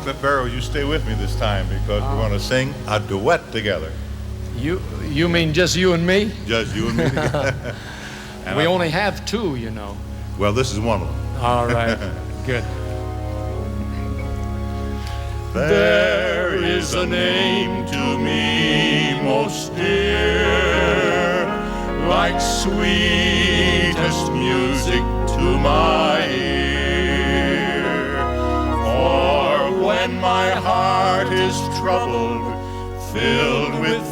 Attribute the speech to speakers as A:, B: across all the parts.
A: Barrow, you stay with me this time because we're going to sing a duet together.
B: You mean just you and me?
A: Just you and me together. And
B: We only have two, you know.
A: Well, this is one of them.
B: All right, good.
A: There is a name to me most dear, like sweetest music to my ear. For when my heart is troubled, filled with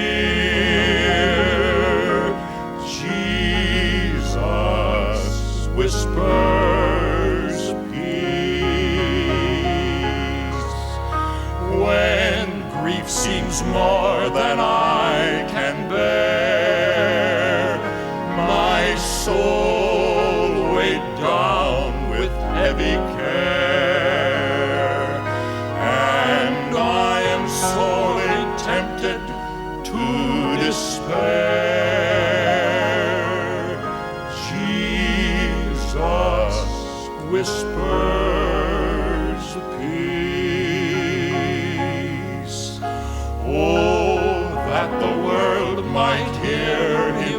A: fear, Jesus whispers peace. When grief seems more than I can bear, my soul weighed down with heavy care, and I am sorely tempted to despair. Jesus whispers peace. Oh, that the world might hear him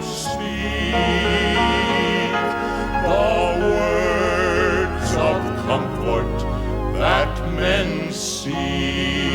A: speak the words of comfort that men seek.